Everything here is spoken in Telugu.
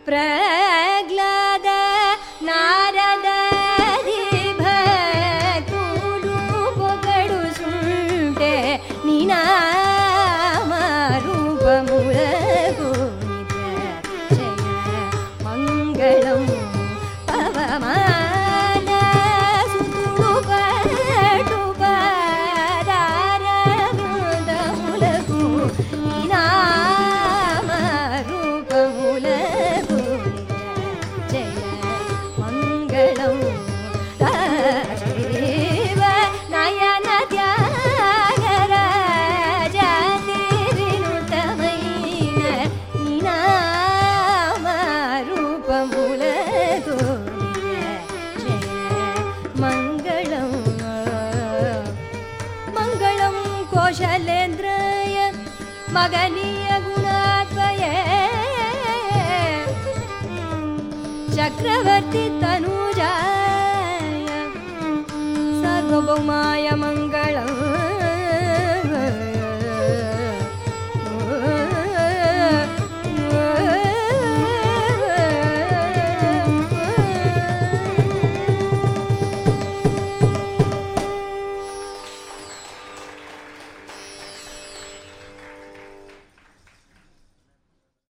ప్రహ్లాద నారదాది భక్తులు పొగడుచుంటే నీ నామ రూపములకు జయ మంగళం పవమాన సుతుడు పటు పదారవిందములకు నీ నామ రూపములకు జయ మంగళం శివ నయన త్యాగరాజాతి వినుతమైన నీ నామ రూపములకు జయ మంగళం మంగళం కోశలేంద్రాయ మగనీయ గుణాత్మయ చక్రవర్తి తనూజాయ సార్వభౌమాయ మంగళం